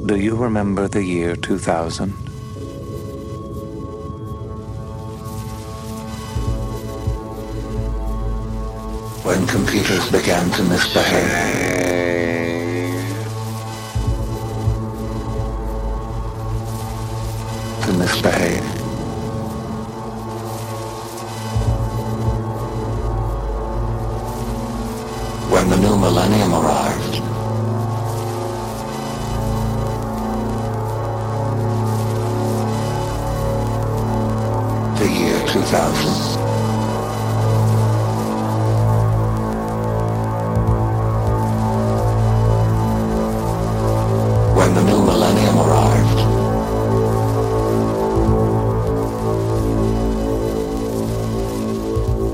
Do you remember the year 2000? When computers began to misbehave. To misbehave. When the new millennium arrived. The year 2000.